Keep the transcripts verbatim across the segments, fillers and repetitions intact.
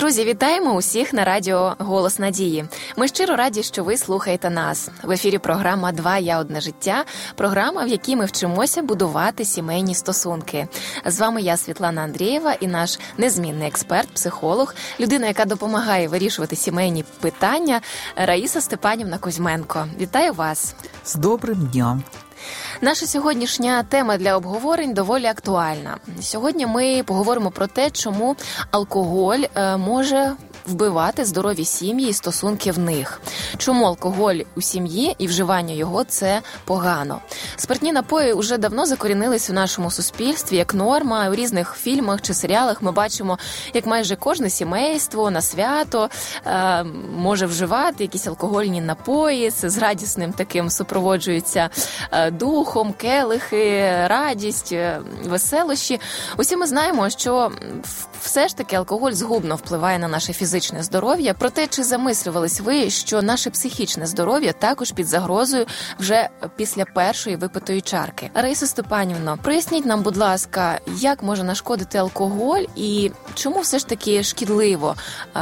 Друзі, вітаємо усіх на радіо «Голос надії». Ми щиро раді, що ви слухаєте нас. В ефірі програма «Два я одне життя», програма, в якій ми вчимося будувати сімейні стосунки. З вами я, Світлана Андрієва, і наш незмінний експерт, психолог, людина, яка допомагає вирішувати сімейні питання, Раїса Степанівна Кузьменко. Вітаю вас! З добрим днем! Наша сьогоднішня тема для обговорень доволі актуальна. Сьогодні ми поговоримо про те, чому алкоголь може вбивати здорові сім'ї і стосунки в них. Чому алкоголь у сім'ї і вживання його – це погано. Спиртні напої вже давно закорінились у нашому суспільстві як норма. У різних фільмах чи серіалах ми бачимо, як майже кожне сімейство на свято е, може вживати якісь алкогольні напої. Це з радісним таким супроводжується е, духом, келихи, радість, веселощі. Усі ми знаємо, що все ж таки алкоголь згубно впливає на наше фізичне здоров'я. Проте, чи замислювались ви, що наше психічне здоров'я також під загрозою вже після першої випитої чарки? Раїса Степанівна, проясніть нам, будь ласка, як може нашкодити алкоголь і чому все ж таки шкідливо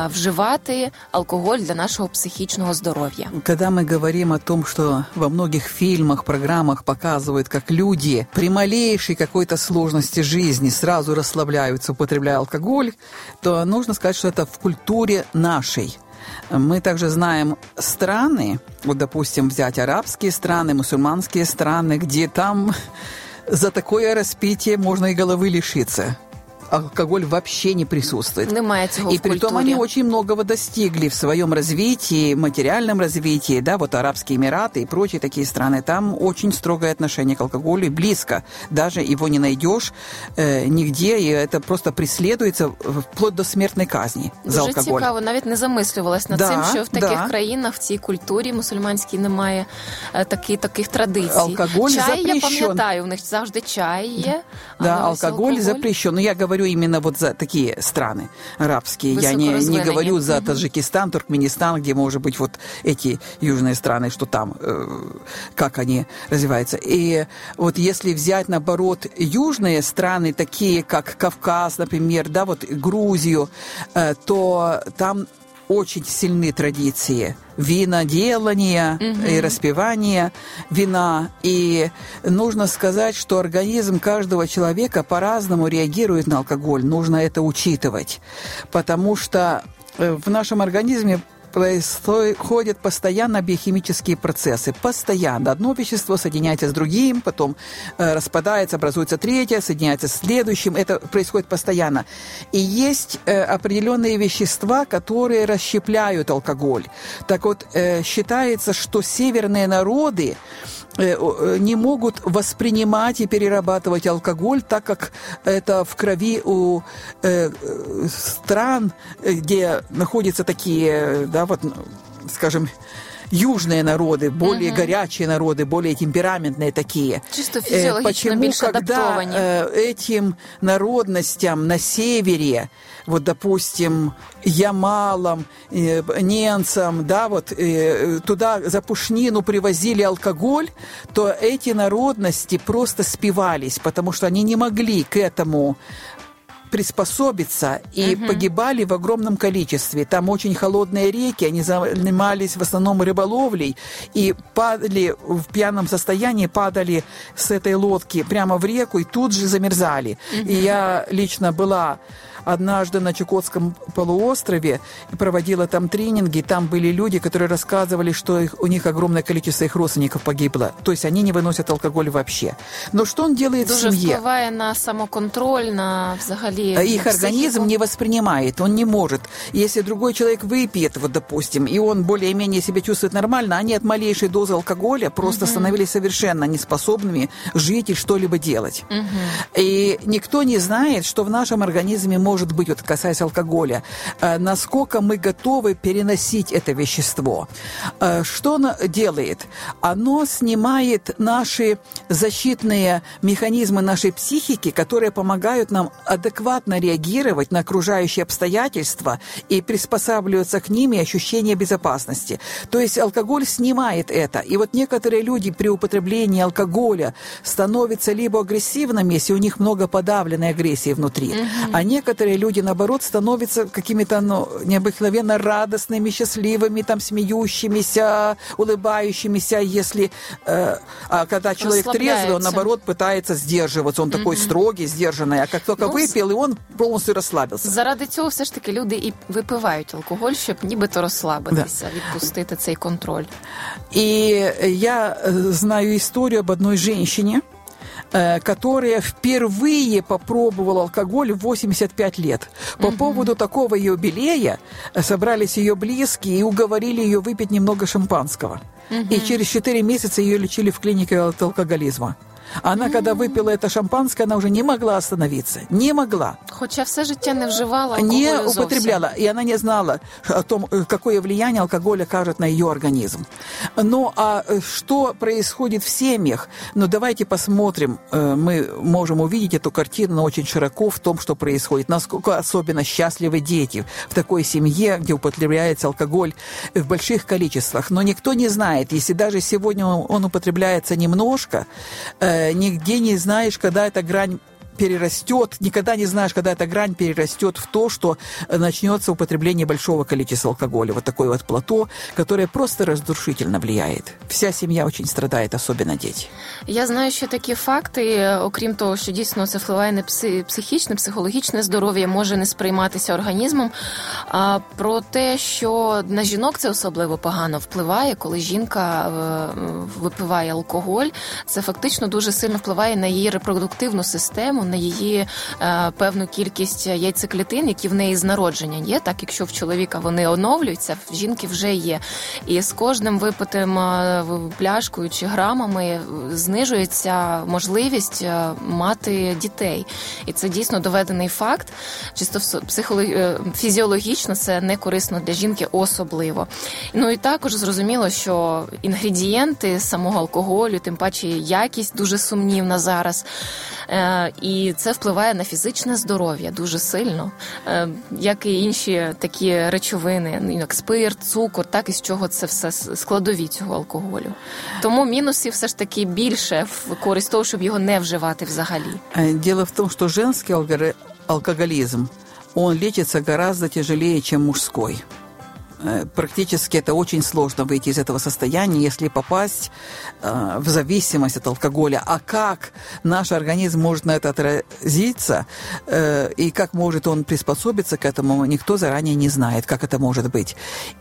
вживати алкоголь для нашого психічного здоров'я? Когда мы говорим о том, что во многих фильмах, программах показывают, как люди при малейшей какой-то сложности жизни сразу расслабляются, употребляя алкоголь, то нужно сказать, что это в культуре нашей. Мы также знаем страны, вот, допустим, взять арабские страны, мусульманские страны, где там за такое распитие можно и головы лишиться. Алкоголь вообще не присутствует. Немає цього и в притом культуре. Они очень многого достигли в своем развитии, материальном развитии, да, вот Арабские Эмираты и прочие такие страны, там очень строгое отношение к алкоголю, и близко, даже его не найдешь э, нигде, и это просто преследуется вплоть до смертной казни за Дуже алкоголь. Дуже цікаво, навіть не замислювалась над да, цим, що в таких да. країнах, в цій культурі мусульманській немає е, такі, таких традицій. Алкоголь чай, запрещен. я пам'ятаю, в них завжди чай є. Да, а алкоголь, алкоголь запрещен. Но я говорю именно вот за такие страны арабские. Я не, не говорю за Таджикистан, Туркменистан, где, может быть, вот эти южные страны, что там, э, как они развиваются. И вот если взять, наоборот, южные страны, такие как Кавказ, например, да, вот Грузию, э, то там очень сильны традиции виноделания mm-hmm. и распивания вина. И нужно сказать, что организм каждого человека по-разному реагирует на алкоголь. Нужно это учитывать. Потому что в нашем организме происходят постоянно биохимические процессы. Постоянно. Одно вещество соединяется с другим, потом э, распадается, образуется третье, соединяется с следующим. Это происходит постоянно. И есть э, определенные вещества, которые расщепляют алкоголь. Так вот, э, считается, что северные народы не могут воспринимать и перерабатывать алкоголь, так как это в крови у э, стран, где находятся такие, да, вот, скажем, южные народы, более uh-huh. горячие народы, более темпераментные такие. Чисто физиологично Почему, больше когда адаптованнее. Этим народностям на севере, вот, допустим, ямалам, немцам, да, вот, туда за пушнину привозили алкоголь, то эти народности просто спивались, потому что они не могли к этому приспособиться и uh-huh. погибали в огромном количестве. Там очень холодные реки, они занимались в основном рыболовлей и падали в пьяном состоянии, падали с этой лодки прямо в реку и тут же замерзали. Uh-huh. И я лично была однажды на Чукотском полуострове и проводила там тренинги. Там были люди, которые рассказывали, что их, у них огромное количество их родственников погибло. То есть они не выносят алкоголь вообще. Но что он делает Дуже в семье? впливає на самоконтроль, на взагалі Их на организм не воспринимает, он не может. Если другой человек выпьет, вот, допустим, и он более-менее себя чувствует нормально, они от малейшей дозы алкоголя просто uh-huh. становились совершенно неспособными жить и что-либо делать. Uh-huh. И никто не знает, что в нашем организме может быть, вот касаясь алкоголя, насколько мы готовы переносить это вещество. Что оно делает? Оно снимает наши защитные механизмы нашей психики, которые помогают нам адекватно реагировать на окружающие обстоятельства и приспосабливаться к ним, и ощущение безопасности. То есть алкоголь снимает это. И вот некоторые люди при употреблении алкоголя становятся либо агрессивными, если у них много подавленной агрессии внутри, uh-huh. а некоторые некоторые люди, наоборот, становятся какими-то ну, необыкновенно радостными, счастливыми, там, смеющимися, улыбающимися, если... Э, а когда человек трезвый, он, наоборот, пытается сдерживаться. Он mm-hmm. такой строгий, сдержанный. А как только ну, випив, і він повністю розслабився. Заради цього все ж таки люди і випивають алкоголь, щоб нібито розслабитися, да. відпустити цей контроль. І я знаю історію об одной женщине, которая впервые попробовала алкоголь в восемьдесят пять лет. По mm-hmm. поводу такого юбилея собрались ее близкие и уговорили ее выпить немного шампанского. Mm-hmm. И через четыре месяца ее лечили в клинике от алкоголизма. Она, mm-hmm. когда выпила это шампанское, она уже не могла остановиться. Не могла. Хоча все життя не вживала алкоголя Не употребляла. Зовсім. И она не знала о том, какое влияние алкоголь окажет на ее организм. Ну, а что происходит в семьях? Ну, давайте посмотрим. Мы можем увидеть эту картину, но очень широко в том, что происходит. Насколько особенно счастливы дети в такой семье, где употребляется алкоголь в больших количествах. Но никто не знает, если даже сегодня он употребляется немножко, нигде не знаешь, когда эта грань перерастет, никогда не знаешь, когда эта грань перерастет в то, что начнется употребление большого количества алкоголя. Вот такое вот плато, которое просто разрушительно влияет. Вся сім'я очень страдає, особливо діти. Я знаю, що такі факти, окрім того, що дійсно це впливає на психічне, психологічне здоров'я, може не сприйматися організмом, а про те, що на жінок це особливо погано впливає, коли жінка випиває алкоголь. Це фактично дуже сильно впливає на її репродуктивну систему, на її е, певну кількість яйцеклітин, які в неї з народження є. Так, якщо в чоловіка вони оновлюються, в жінки вже є. І з кожним випитим е, пляшкою чи грамами знижується можливість е, мати дітей. І це дійсно доведений факт. Чисто психолог... фізіологічно це не корисно для жінки особливо. Ну і також зрозуміло, що інгредієнти самого алкоголю, тим паче якість дуже сумнівна зараз. Е, І це впливає на фізичне здоров'я дуже сильно, як і інші такі речовини, як спирт, цукор, так і з чого це все складові цього алкоголю. Тому мінусів все ж таки більше в користь того, щоб його не вживати взагалі. Дело в том, что женский алкоголизм, он лечится гораздо тяжелее, чем мужской. Практически это очень сложно выйти из этого состояния, если попасть э, в зависимость от алкоголя. А как наш организм может на это отразиться, э, и как может он приспособиться к этому, никто заранее не знает, как это может быть.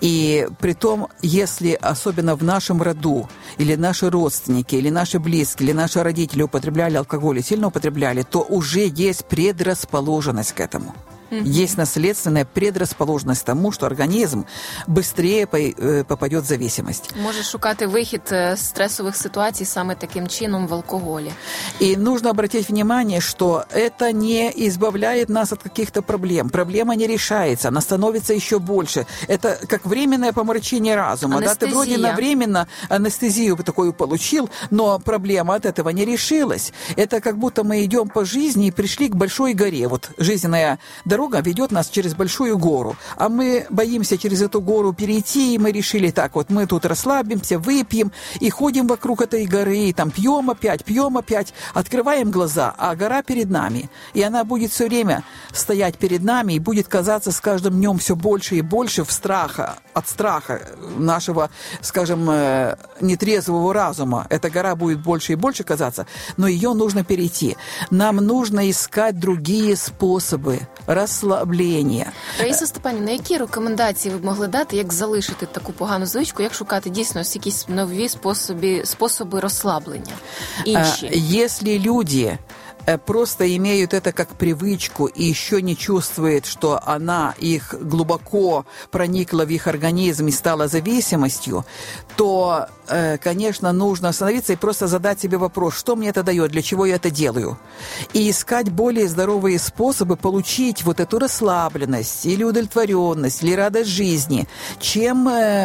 И притом, если особенно в нашем роду, или наши родственники, или наши близкие, или наши родители употребляли алкоголь и сильно употребляли, то уже есть предрасположенность к этому. Mm-hmm. Есть наследственная предрасположенность тому, что организм быстрее попадет в зависимость. Може шукати вихід з стресових ситуацій саме таким чином в алкоголе. И нужно обратить внимание, что это не избавляет нас от каких-то проблем. Проблема не решается, она становится еще больше. Это как временное помрачение разума. Да? Ты вроде навременно анестезию такую получил, но проблема от этого не решилась. Это как будто мы идем по жизни и пришли к большой горе. Вот жизненная дорога Дорога ведет нас через большую гору, а мы боимся через эту гору перейти, и мы решили так, вот мы тут расслабимся, выпьем и ходим вокруг этой горы, и там пьем опять, пьем опять, открываем глаза, а гора перед нами, и она будет все время стоять перед нами, и будет казаться с каждым днем все больше и больше в страха, от страха нашего, скажем, нетрезвого разума. Эта гора будет больше и больше казаться, но ее нужно перейти. Нам нужно искать другие способы розслаблення. Раїса Степанівна, які рекомендації ви б могли дати, як залишити таку погану звичку, як шукати дійсно якісь нові способи, способи розслаблення? Інші. Если люди просто имеют это как привычку и еще не чувствуют, что она их глубоко проникла в их организм и стала зависимостью, то, конечно, нужно остановиться и просто задать себе вопрос, что мне это дает, для чего я это делаю. И искать более здоровые способы получить вот эту расслабленность или удовлетворенность, или радость жизни, чем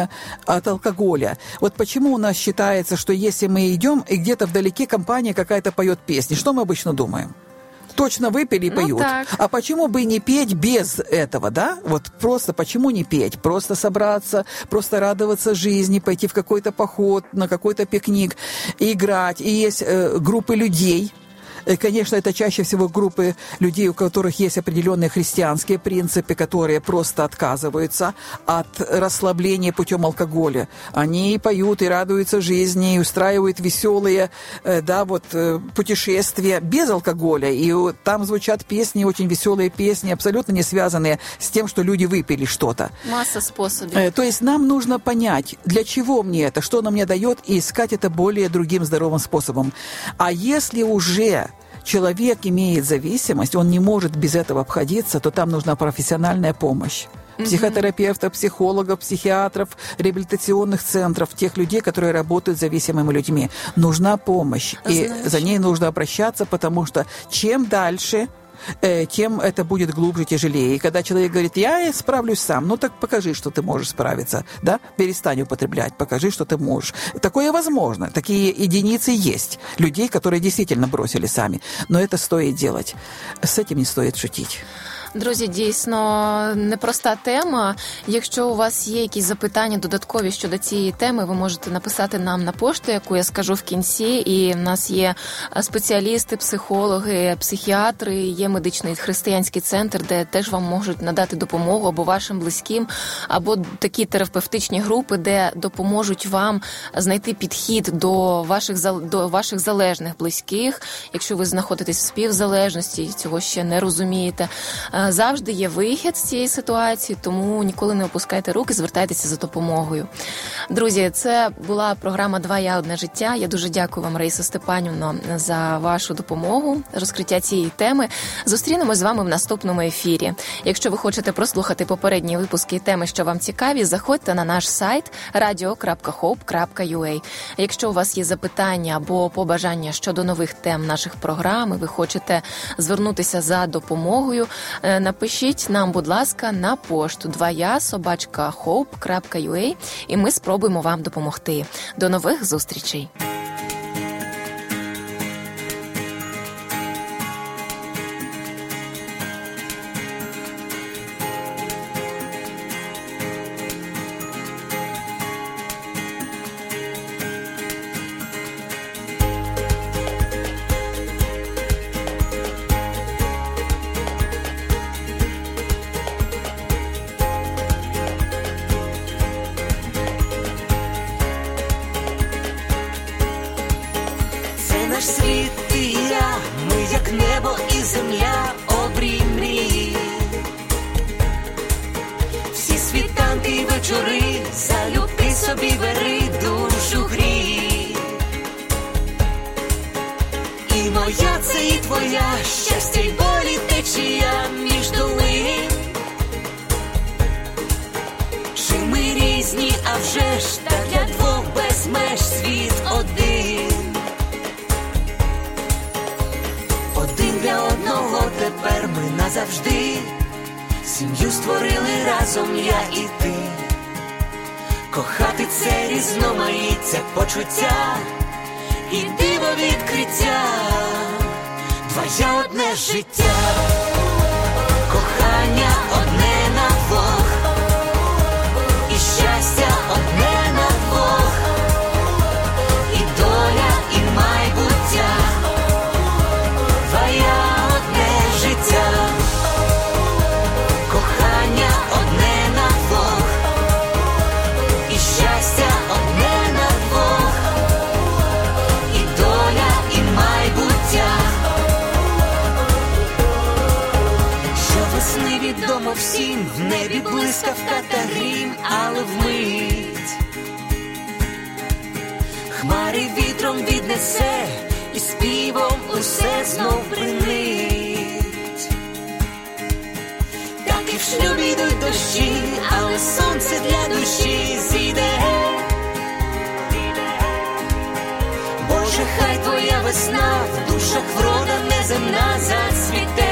от алкоголя. Вот почему у нас считается, что если мы идем, и где-то вдалеке компания какая-то поет песни, что мы обычно думаем? Точно выпили и поют. Ну, а почему бы не петь без этого, да? Вот просто почему не петь? Просто собраться, просто радоваться жизни, пойти в какой-то поход, на какой-то пикник, играть. И есть э, группы людей, Конечно, это чаще всего группы людей, у которых есть определенные христианские принципы, которые просто отказываются от расслабления путем алкоголя. Они поют и радуются жизни, и устраивают веселые, да, вот, путешествия без алкоголя. И там звучат песни, очень веселые песни, абсолютно не связанные с тем, что люди выпили что-то. Масса способов. То есть нам нужно понять, для чего мне это, что оно мне дает, и искать это более другим здоровым способом. А если уже человек имеет зависимость, он не может без этого обходиться, то там нужна профессиональная помощь. Психотерапевтов, психологов, психиатров, реабилитационных центров, тех людей, которые работают с зависимыми людьми. Нужна помощь, и Знаешь. за ней нужно обращаться, потому что чем дальше, тем это будет глубже, тяжелее. И когда человек говорит, я справлюсь сам, ну так покажи, что ты можешь справиться, да? Перестань употреблять, покажи, что ты можешь. Такое возможно. Такие единицы есть. Людей, которые действительно бросили сами. Но это стоит делать. С этим не стоит шутить. Друзі, дійсно непроста тема. Якщо у вас є якісь запитання додаткові щодо цієї теми, ви можете написати нам на пошту, яку я скажу в кінці. І в нас є спеціалісти, психологи, психіатри, є медичний християнський центр, де теж вам можуть надати допомогу або вашим близьким, або такі терапевтичні групи, де допоможуть вам знайти підхід до ваших, до ваших залежних близьких. Якщо ви знаходитесь в співзалежності, цього ще не розумієте, завжди є вихід з цієї ситуації, тому ніколи не опускайте руки, звертайтеся за допомогою. Друзі, це була програма «Два я, одне життя». Я дуже дякую вам, Раїса Степанівно, за вашу допомогу, розкриття цієї теми. Зустрінемось з вами в наступному ефірі. Якщо ви хочете прослухати попередні випуски і теми, що вам цікаві, заходьте на наш сайт радіо крапка хоуп крапка ю а. Якщо у вас є запитання або побажання щодо нових тем наших програм, і ви хочете звернутися за допомогою, напишіть нам, будь ласка, на пошту два я собачка хоуп крапка ю а, і ми спробуємо вам допомогти. До нових зустрічей! Наш світ і я, ми як небо і земля, обрій мрії. Всі світанки й вечори, залюбки собі бери, душу грій. І моя це і твоя, щастя й болі течія між долин. Чи ми різні, а вже ж, та для двох без меж світ один. Для одного тепер ми назавжди сім'ю створили разом я і ти. Кохати це різноманіття почуття і диво відкриття. Твоє одне життя, кохання одне на двох, і щастя одне на двох, і доля, і майбуття. Твоє одне життя, кохання одне на двох, і щастя одне на двох, і доля, і майбуття. Щовесни відомо всім, в небі блискавка та грім, але вмить хмари вітром віднесе, і співом усе знов бринить. Так і в шлюбі йдуть дощі, але сонце для душі зійде. Боже, хай твоя весна в душах врода неземна зацвіте.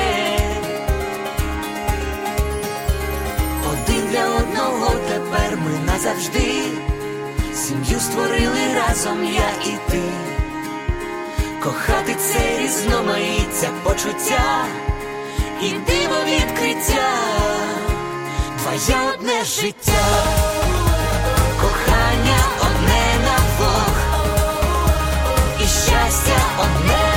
Один для одного тепер ми назавжди сім'ю створили разом я і ти. Кохати це різноманіття почуття і диво відкриття. Твоє одне життя, кохання одне на двох, і щастя одне